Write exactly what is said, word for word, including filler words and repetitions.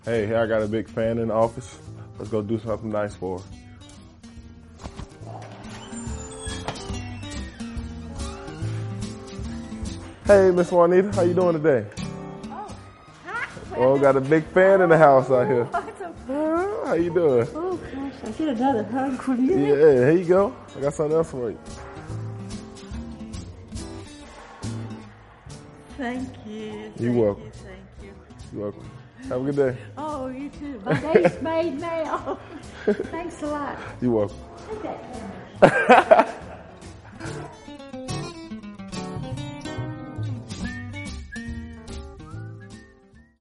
Hey, here I got a big fan in the office. Let's go do something nice for her. Hey, Miss Juanita, how you doing today? Oh, hi. Oh, got a big fan in the house out here. Oh, How you doing? oh gosh, I get another hug from you. Yeah, here you go. I got something else for you. Thank you. You're thank welcome. You, thank you. You're welcome. Have a good day. Oh, you too. My day's made now. Thanks a lot. You're welcome. Take that camera.